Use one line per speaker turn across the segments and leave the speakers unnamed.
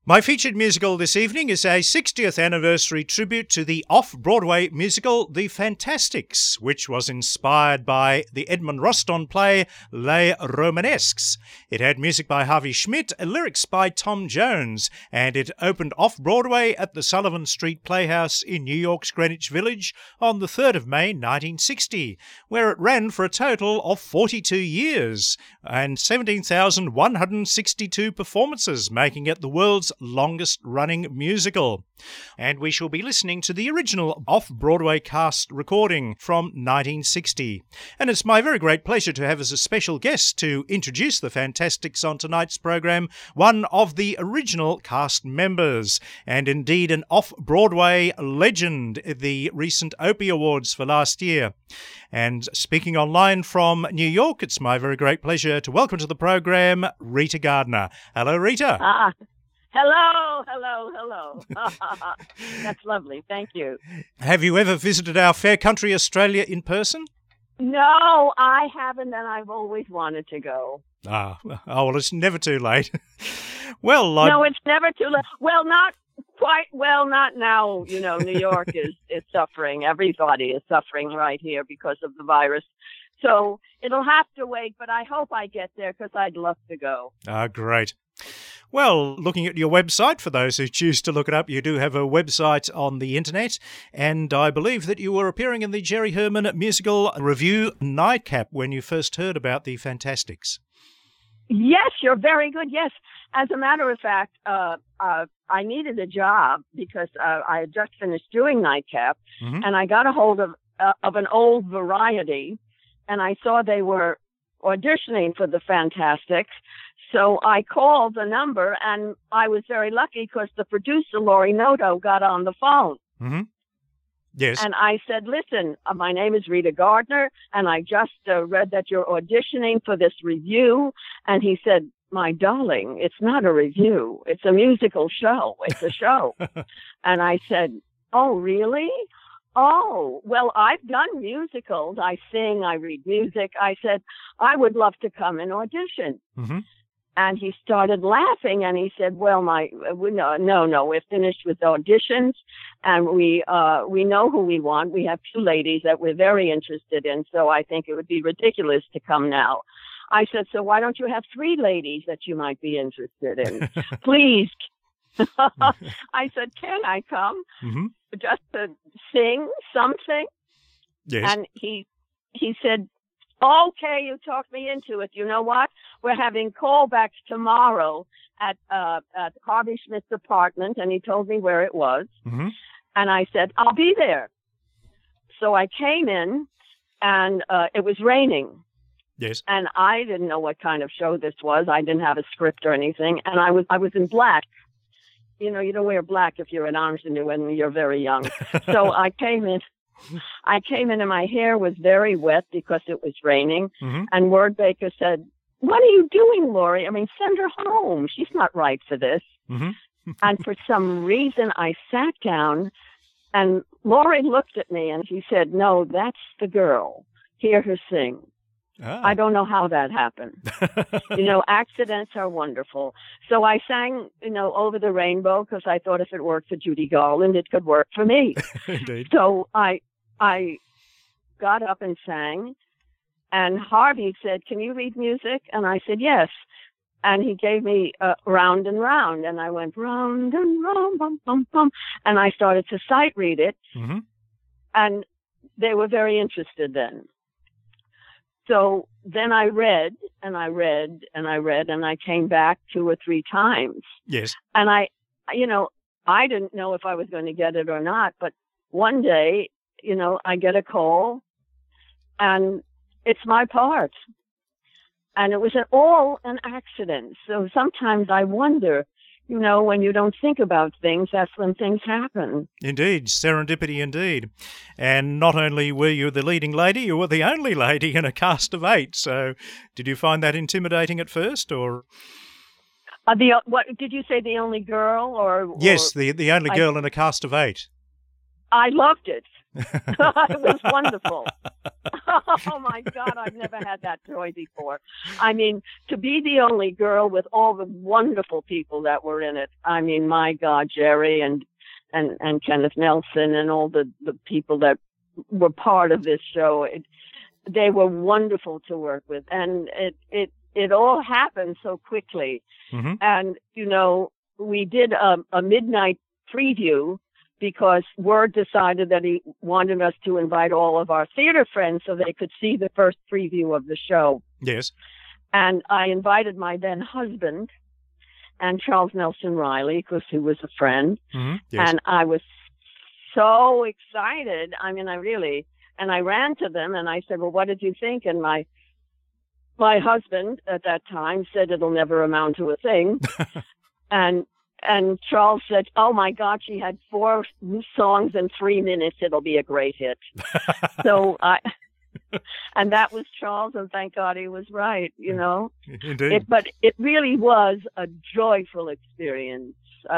My featured musical this evening is a 60th anniversary tribute to the off-Broadway musical The Fantasticks, which was inspired by the Edmond Rostand play Les Romanesques. It had music by Harvey Schmidt, lyrics by Tom Jones, and it opened off-Broadway at the Sullivan Street Playhouse in New York's Greenwich Village on the 3rd of May 1960, where it ran for a total of 42 years and 17,162 performances, making it the world's longest-running musical. And we shall be listening to the original off-Broadway cast recording from 1960. And it's my very great pleasure to have as a special guest to introduce the Fantasticks on tonight's program, one of the original cast members, and indeed an off-Broadway legend at the recent Opie Awards for last year. And speaking online from New York, it's my very great pleasure to welcome to the program Rita Gardner. Hello, Rita.
Hello. That's lovely. Thank you.
Have you ever visited our fair country, Australia, in person?
No, I haven't, and I've always wanted to go.
Well, it's never too late.
No, it's never too late. Well, not quite. Well, not now. You know, New York is suffering. Everybody is suffering right here because of the virus. So it'll have to wait, but I hope I get there because I'd love to go.
Great. Well, looking at your website, for those who choose to look it up, you do have a website on the internet, and I believe that you were appearing in the Jerry Herman musical review Nightcap when you first heard about the Fantasticks.
Yes, you're very good. Yes. As a matter of fact, I needed a job because I had just finished doing Nightcap, and I got a hold of an old variety, and I saw they were auditioning for the Fantasticks. So I called the number, and I was very lucky because the producer, Laurie Noto, got on the phone.
Mm-hmm. Yes.
And I said, listen, my name is Rita Gardner, and I just read that you're auditioning for this review. And he said, my darling, it's not a review. It's a musical show. It's a show. And I said, oh, really? Oh, well, I've done musicals. I sing, I read music. I said, I would love to come and audition.
Mm-hmm.
And he started laughing, and he said, well, no, we're finished with auditions, and we know who we want. We have 2 ladies that we're very interested in, so I think it would be ridiculous to come now. I said, so why don't you have 3 ladies that you might be interested in? Please. I said, can I come?
Mm-hmm.
Just to sing something?
Yes.
And he said, okay, you talked me into it. You know what? We're having callbacks tomorrow at Harvey Schmidt's apartment, and he told me where it was.
Mm-hmm.
And I said, I'll be there. So I came in, and it was raining.
Yes.
And I didn't know what kind of show this was. I didn't have a script or anything, and I was in black. You know, you don't wear black if you're an ingenue when you're very young. So I came in and my hair was very wet because it was raining.
Mm-hmm.
And Word Baker said, what are you doing, Laurie? I mean, send her home. She's not right for this.
Mm-hmm.
And for some reason, I sat down, and Laurie looked at me, and she said, no, that's the girl. Hear her sing. I don't know how that happened. You know, accidents are wonderful. So I sang, Over the Rainbow, because I thought if it worked for Judy Garland, it could work for me.
Indeed.
So I got up and sang, and Harvey said, can you read music? And I said, yes. And he gave me Round and Round, and I went round and round, bum, bum, bum, and I started to sight read it,
Mm-hmm.
and they were very interested then. So then I read, and I read, and I read, and I came back 2 or 3 times.
Yes.
And I didn't know if I was going to get it or not, but one day, I get a call, and it's my part. And it was all an accident. So sometimes I wonder, when you don't think about things, that's when things happen.
Indeed, serendipity indeed. And not only were you the leading lady, you were the only lady in a cast of 8. So did you find that intimidating at first, or?
What did you say, the only girl?
Yes, the only girl in a cast of 8.
I loved it. It was wonderful. Oh my God, I've never had that joy before. I mean, to be the only girl with all the wonderful people that were in it. I mean, my God, Jerry and Kenneth Nelson and all the people that were part of this show. They were wonderful to work with, and it all happened so quickly.
Mm-hmm.
And we did a midnight preview because Word decided that he wanted us to invite all of our theater friends so they could see the first preview of the show.
Yes.
And I invited my then husband and Charles Nelson Riley, because he was a friend.
Mm-hmm. Yes.
And I was so excited. I mean, and I ran to them and I said, well, what did you think? And my husband at that time said it'll never amount to a thing. And Charles said, oh my God, she had 4 songs in 3 minutes. It'll be a great hit. So and that was Charles, and thank God he was right,
Indeed.
But it really was a joyful experience.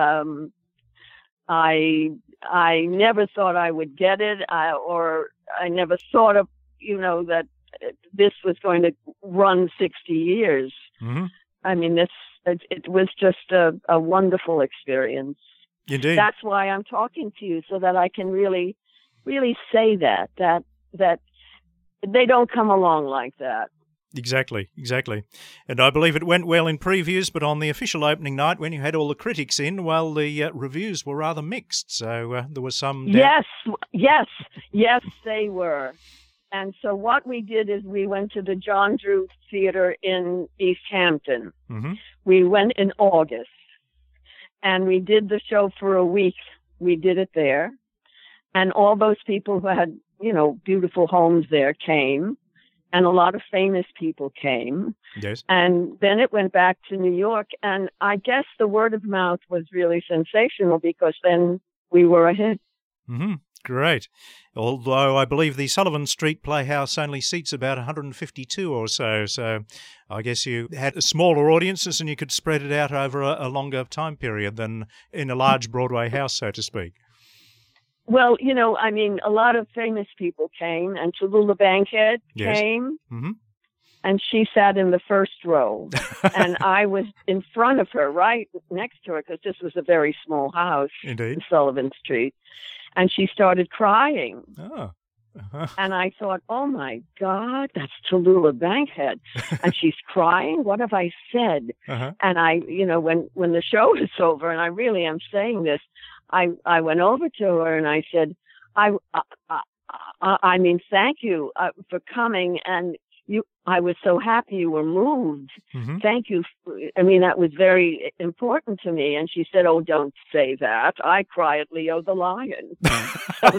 I never thought I would get it, or I never thought of, that this was going to run 60 years.
Mm-hmm.
I mean, it was just a wonderful experience.
Indeed.
That's why I'm talking to you, so that I can really, really say that they don't come along like that.
Exactly. And I believe it went well in previews, but on the official opening night, when you had all the critics in, well, the reviews were rather mixed. So there was some doubt.
Yes, they were. And so what we did is we went to the John Drew Theater in East Hampton.
Mm-hmm.
We went in August, and we did the show for a week. We did it there. And all those people who had, beautiful homes there came, and a lot of famous people came.
Yes.
And then it went back to New York, and I guess the word of mouth was really sensational because then we were a hit.
Mm-hmm. Great. Although I believe the Sullivan Street Playhouse only seats about 152 or so. So I guess you had smaller audiences and you could spread it out over a longer time period than in a large Broadway house, so to speak.
Well, a lot of famous people came, and Tallulah Bankhead came,
mm-hmm.
and she sat in the first row, and I was in front of her, right next to her, because this was a very small house
Indeed.
in Sullivan Street. And she started crying.
Oh. Uh-huh.
And I thought, oh, my God, that's Tallulah Bankhead. And she's crying? What have I said?
Uh-huh.
And I, when the show is over, and I really am saying this, I went over to her and I said, I mean, thank you for coming. And I was so happy you were moved.
Mm-hmm.
Thank you. That was very important to me. And she said, oh, don't say that. I cry at Leo the Lion. So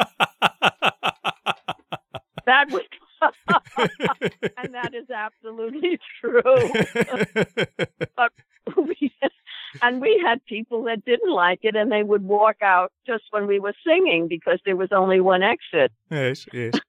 that was, and that is absolutely true. But we had people that didn't like it, and they would walk out just when we were singing because there was only one exit.
Yes.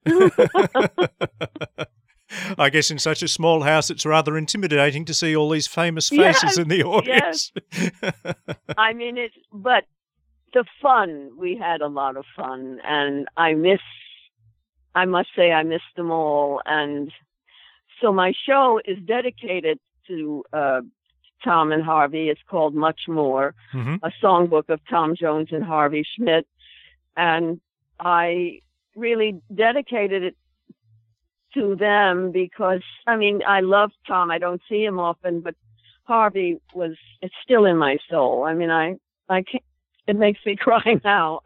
I guess in such a small house, it's rather intimidating to see all these famous faces in the audience.
Yes. But the fun, we had a lot of fun, and I must say I miss them all. And so my show is dedicated to Tom and Harvey. It's called Much More,
mm-hmm.
a songbook of Tom Jones and Harvey Schmidt. And I really dedicated it to them because, I love Tom. I don't see him often, but Harvey it's still in my soul. I can't, it makes me cry now.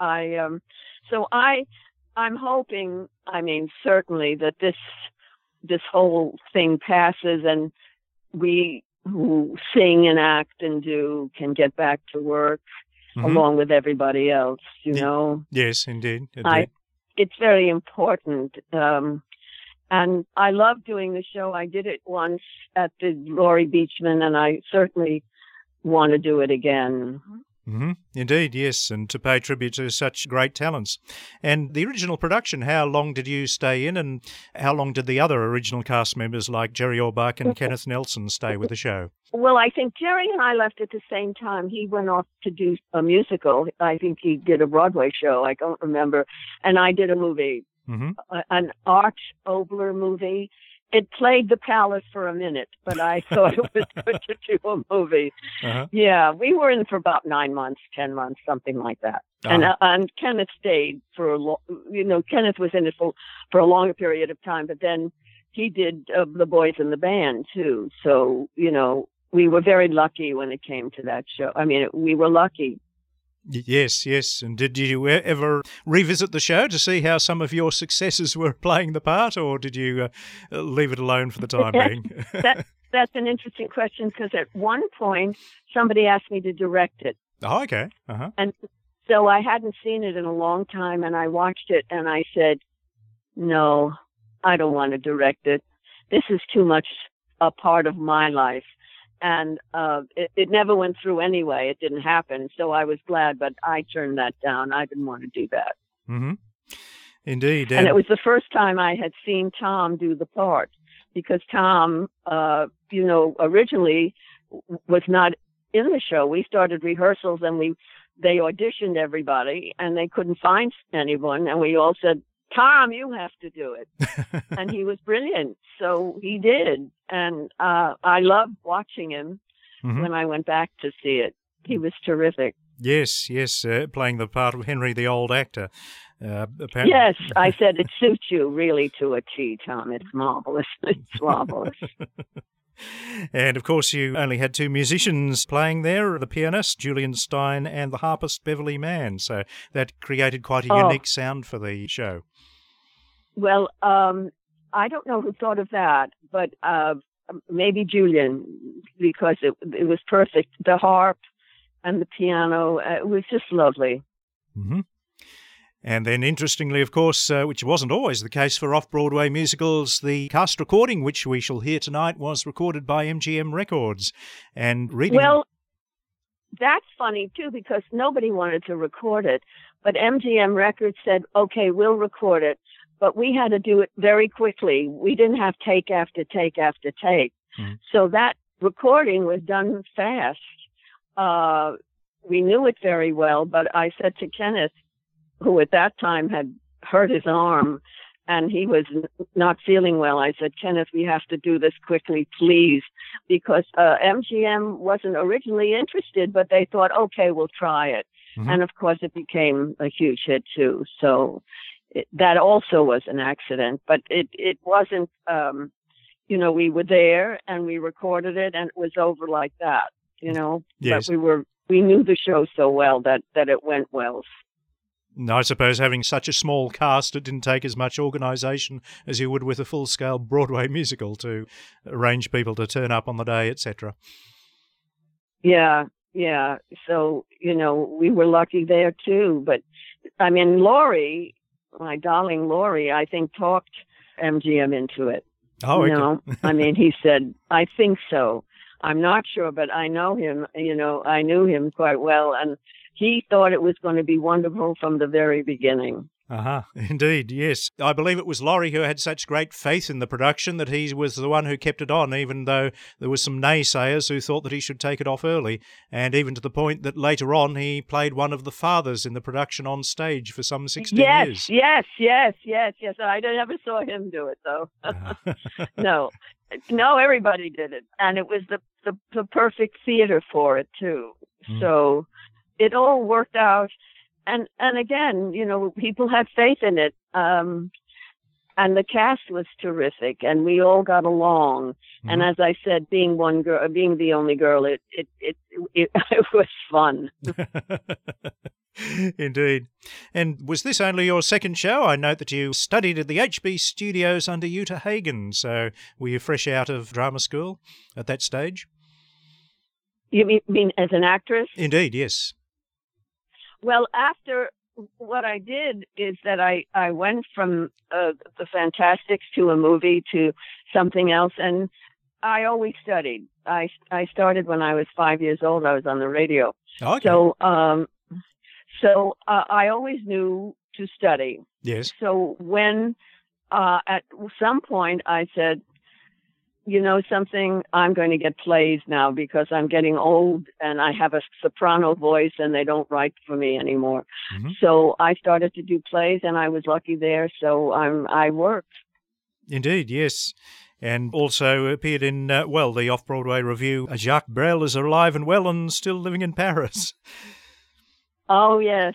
I'm hoping, certainly that this whole thing passes and we who sing and act and do can get back to work mm-hmm. along with everybody else,
Yes, indeed.
It's very important. And I love doing the show. I did it once at the Laurie Beechman, and I certainly want to do it again.
Mm-hmm. Indeed, yes, and to pay tribute to such great talents. And the original production, how long did you stay in, and how long did the other original cast members like Jerry Orbach and Kenneth Nelson stay with the show?
Well, I think Jerry and I left at the same time. He went off to do a musical. I think he did a Broadway show. I don't remember. And I did a movie. an Art Obler movie. It played the Palace for a minute, but I thought it was good to do a movie. Yeah, we were in for about 9 months, 10 months, something like that. And Kenneth stayed for Kenneth was in it for a longer period of time, but then he did The Boys in the Band too. So, we were very lucky when it came to that show. I mean, we were lucky.
Yes. And did you ever revisit the show to see how some of your successors were playing the part, or did you leave it alone for the time being?
That's an interesting question, because at one point somebody asked me to direct it.
Oh, okay.
And so I hadn't seen it in a long time, and I watched it and I said, no, I don't want to direct it. This is too much a part of my life. And it never went through anyway. It didn't happen. So I was glad, but I turned that down. I didn't want to do that.
Indeed.
And it was the first time I had seen Tom do the part, because Tom, originally was not in the show. We started rehearsals and they auditioned everybody and they couldn't find anyone. And we all said, Tom, you have to do it. And he was brilliant. So he did. And I loved watching him when I went back to see it. He was terrific.
Yes, playing the part of Henry the Old Actor. Apparently.
Yes, I said it suits you really to a T, Tom. It's marvelous. It's marvelous.
And, of course, you only had 2 musicians playing there, the pianist, Julian Stein, and the harpist, Beverly Mann. So that created quite a unique sound for the show.
Well, I don't know who thought of that, but maybe Julian, because it was perfect. The harp and the piano, it was just lovely.
And then, interestingly, of course, which wasn't always the case for off-Broadway musicals, the cast recording, which we shall hear tonight, was recorded by MGM Records. And
Well, that's funny, too, because nobody wanted to record it. But MGM Records said, okay, we'll record it. But we had to do it very quickly. We didn't have take after take after take. So that recording was done fast. We knew it very well, but I said to Kenneth, who at that time had hurt his arm and he was not feeling well, I said, Kenneth, we have to do this quickly, please, because MGM wasn't originally interested, but they thought, okay, we'll try it. And of course it became a huge hit too. So that also was an accident, but it wasn't, we were there and we recorded it and it was over like that,
Yes.
But we knew the show so well that it went well.
I suppose having such a small cast, it didn't take as much organisation as you would with a full-scale Broadway musical to arrange people to turn up on the day, etc.
Yeah. So, we were lucky there too. But, I mean, Laurie, my darling Laurie, I think talked MGM into it.
Oh, okay.
I mean, he said, I think so. I'm not sure, but I know him, I knew him quite well. And he thought it was going to be wonderful from the very beginning.
Indeed, yes. I believe it was Laurie who had such great faith in the production that he was the one who kept it on, even though there was some naysayers who thought that he should take it off early, and even to the point that later on he played one of the fathers in the production on stage for some 16 years.
Yes. I never saw him do it, though. No, everybody did it, and it was the perfect theater for it, too. So it all worked out. And again, people had faith in it. And the cast was terrific and we all got along. And as I said, being the only girl, it was fun.
Indeed. And was this only your second show? I note that you studied at the HB Studios under Uta Hagen. So were you fresh out of drama school at that stage?
You mean as an actress?
Indeed, yes.
Well, after what I did is that I went from the Fantastics to a movie to something else, and I always studied. I started when I was 5 years old. I was on the radio.
Okay.
So I always knew to study.
Yes.
So when at some point I said, you know something? I'm going to get plays now because I'm getting old and I have a soprano voice and they don't write for me anymore.
Mm-hmm.
So I started to do plays and I was lucky there. So I worked.
Indeed, yes. And also appeared in, the Off-Broadway review, Jacques Brel is alive and well and still living in Paris.
Oh, yes.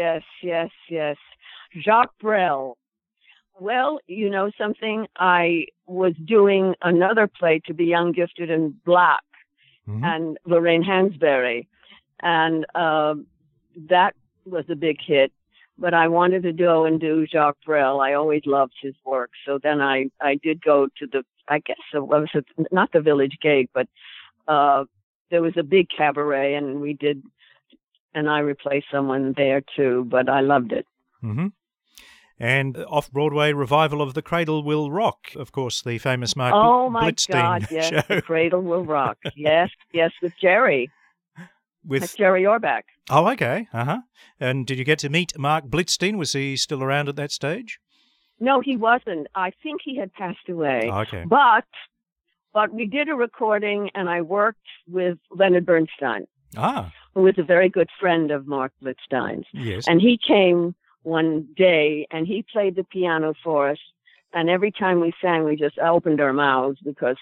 Jacques Brel. Well, you know something? I was doing another play, To Be Young, Gifted, and Black,
Mm-hmm.
and Lorraine Hansberry. And that was a big hit. But I wanted to go and do Jacques Brel. I always loved his work. So then I did go to not the Village Gate, but there was a big cabaret, and I replaced someone there too, but I loved it.
Mm-hmm. And Off-Broadway revival of The Cradle Will Rock, of course, the famous Mark Blitzstein
God, yes,
show.
The Cradle Will Rock. Yes, with Jerry. With Jerry Orbach.
Oh, okay. Uh-huh. And did you get to meet Mark Blitzstein? Was he still around at that stage?
No, he wasn't. I think he had passed away.
Oh, okay.
But we did a recording, and I worked with Leonard Bernstein, who was a very good friend of Mark Blitzstein's.
Yes.
And he came one day, and he played the piano for us. And every time we sang, we just opened our mouths because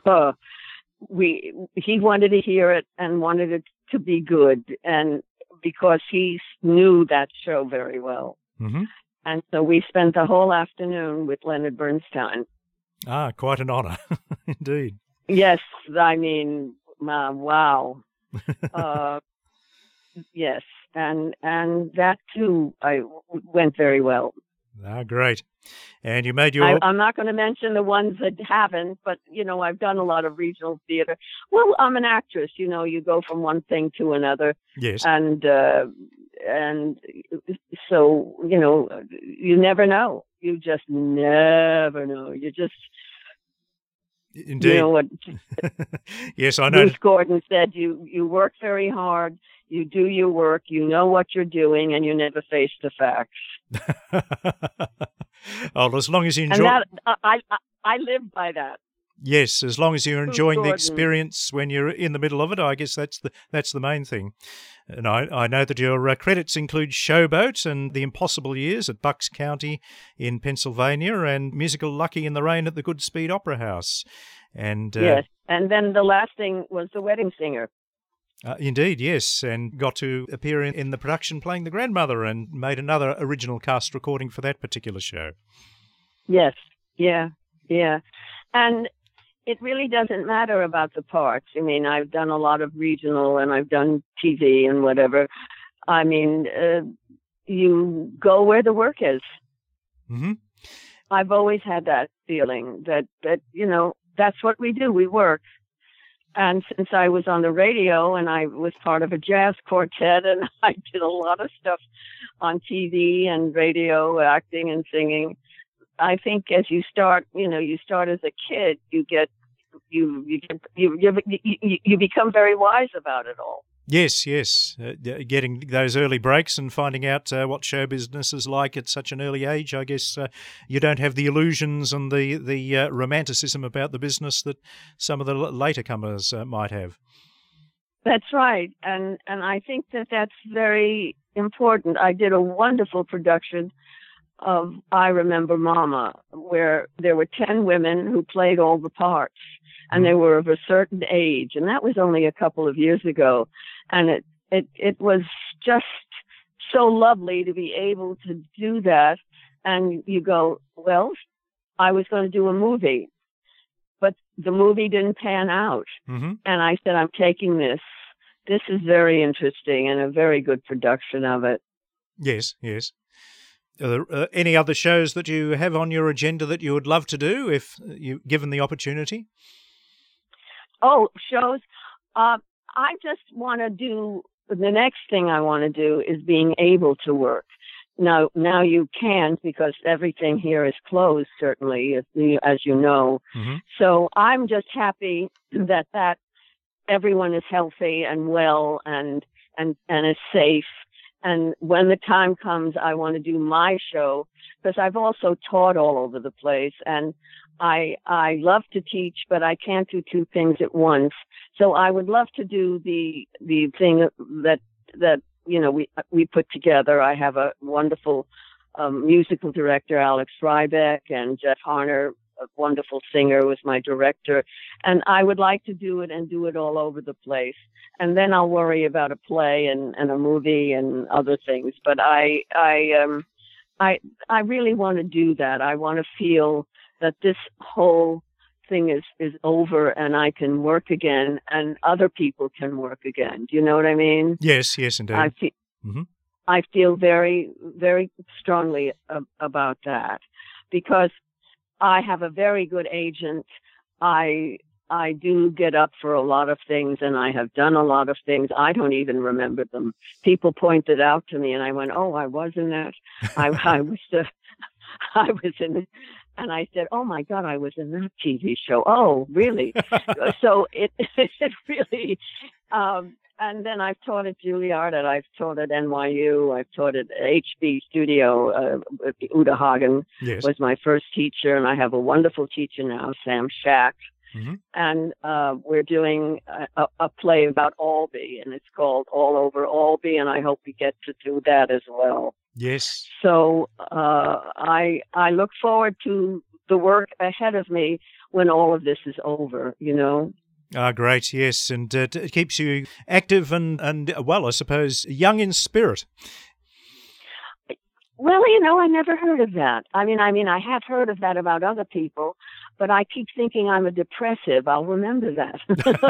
he wanted to hear it and wanted it to be good, and because he knew that show very well.
Mm-hmm.
And so we spent the whole afternoon with Leonard Bernstein.
Quite an honor, indeed.
Yes, I mean, wow. Yes, and that too went very well.
Great. And you made your...
I'm not going to mention the ones that haven't, but, you know, I've done a lot of regional theater. Well, I'm an actress, you know, you go from one thing to another.
Yes.
And so, you know, you never know. You just never know. You just...
Indeed.
You know what?
Yes, I know.
Bruce Gordon said, you work very hard, you do your work, you know what you're doing, and you never face the facts.
Oh, as long as you enjoy...
And that, I live by that.
Yes, as long as you're enjoying the experience when you're in the middle of it, I guess that's the main thing. And I know that your credits include Showboat and The Impossible Years at Bucks County in Pennsylvania and musical Lucky in the Rain at the Goodspeed Opera House. And
yes, and then the last thing was The Wedding Singer.
Indeed, yes, and got to appear in the production playing the grandmother and made another original cast recording for that particular show.
Yes, yeah. And it really doesn't matter about the parts. I mean, I've done a lot of regional and I've done TV and whatever. I mean, you go where the work is.
Mm-hmm.
I've always had that feeling that, you know, that's what we do. We work. And since I was on the radio and I was part of a jazz quartet and I did a lot of stuff on TV and radio, acting and singing, I think as you start, you know, you start as a kid, you become very wise about it all.
Yes. Getting those early breaks and finding out what show business is like at such an early age. I guess you don't have the illusions and the romanticism about the business that some of the later comers might have.
That's right. And I think that's very important. I did a wonderful production of I Remember Mama, where there were 10 women who played all the parts. And they were of a certain age, and that was only a couple of years ago. And it was just so lovely to be able to do that. And you go, well, I was going to do a movie, but the movie didn't pan out.
Mm-hmm.
And I said, I'm taking this. This is very interesting and a very good production of it.
Yes. Are there any other shows that you have on your agenda that you would love to do if you given the opportunity?
Oh, shows. I just want to do, the next thing I want to do is being able to work. Now you can't because everything here is closed, certainly, as you know.
Mm-hmm.
So I'm just happy that everyone is healthy and well and is safe. And when the time comes, I want to do my show because I've also taught all over the place. And I love to teach, but I can't do two things at once. So I would love to do the thing that we put together. I have a wonderful musical director, Alex Frybeck, and Jeff Harner, a wonderful singer, was my director. And I would like to do it and do it all over the place. And then I'll worry about a play and a movie and other things. But I really want to do that. I want to feel that this whole thing is over and I can work again and other people can work again. Do you know what I mean?
Yes, indeed.
I feel very, very strongly about that because I have a very good agent. I do get up for a lot of things and I have done a lot of things. I don't even remember them. People pointed out to me and I went, oh, I was in that. I was in it. And I said, oh my God, I was in that TV show. Oh, really? So it really, and then I've taught at Juilliard, and I've taught at NYU, I've taught at HB Studio. Uta Hagen was my first teacher, and I have a wonderful teacher now, Sam Shack. Mm-hmm. And we're doing a play about Albee, and it's called All Over Albee, and I hope we get to do that as well.
Yes.
So I look forward to the work ahead of me when all of this is over, you know.
Ah, great, yes, and it keeps you active and well, I suppose, young in spirit.
Well, you know, I never heard of that. I mean, I have heard of that about other people, but I keep thinking I'm a depressive. I'll remember that.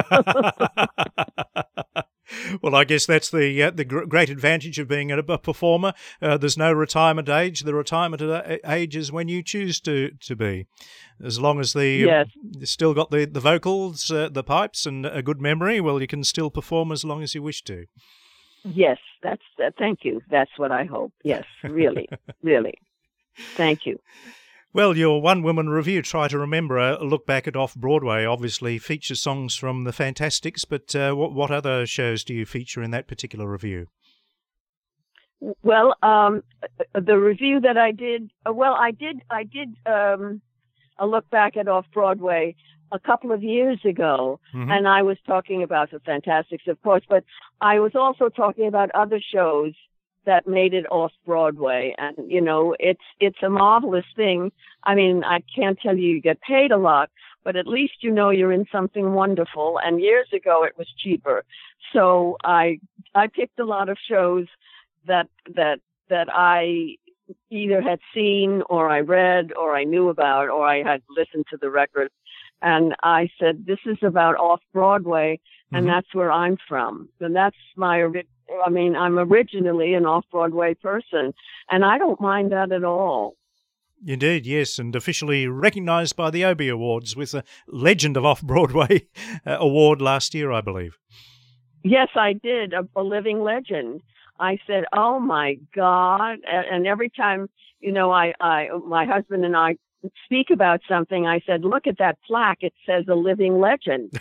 Well, I guess that's the great advantage of being a performer. There's no retirement age. The retirement age is when you choose to be. As long as still got the vocals, the pipes, and a good memory, well, you can still perform as long as you wish to.
Yes, thank you. That's what I hope. Yes, really, really. Thank you.
Well, your one-woman review, Try to Remember, a look back at Off-Broadway, obviously features songs from the Fantastics, but what other shows do you feature in that particular review?
Well, the review that I did, I did a look back at Off-Broadway a couple of years ago, mm-hmm. and I was talking about the Fantastics, of course, but I was also talking about other shows that made it off Broadway. And, you know, it's a marvelous thing. I mean, I can't tell you get paid a lot, but at least you know you're in something wonderful. And years ago it was cheaper. So I picked a lot of shows that I either had seen or I read or I knew about or I had listened to the records. And I said, this is about off Broadway, and mm-hmm. that's where I'm from. And that's I'm originally an off-Broadway person, and I don't mind that at all.
Indeed, yes, and officially recognised by the Obie Awards with a Legend of Off-Broadway award last year, I believe.
Yes, I did, a living legend. I said, oh, my God, and every time, you know, my husband and I speak about something, I said, look at that plaque, it says a living legend.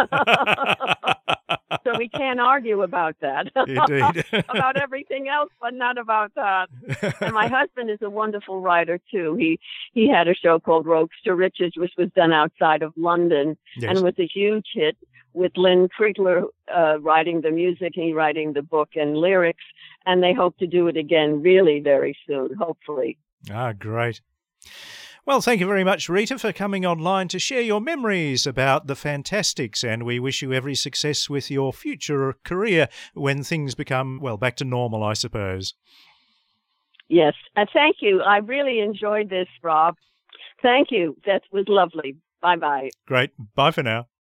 So we can't argue about that.
Indeed.
About everything else, but not about that. And my husband is a wonderful writer, too. He had a show called Rogues to Riches, which was done outside of London, yes. and was a huge hit with Lynn Kriegler writing the music, he writing the book and lyrics, and they hope to do it again really very soon, hopefully.
Ah, great. Well, thank you very much, Rita, for coming online to share your memories about the Fantastics, and we wish you every success with your future career when things become, well, back to normal, I suppose.
Yes, thank you. I really enjoyed this, Rob. Thank you. That was lovely. Bye-bye.
Great. Bye for now.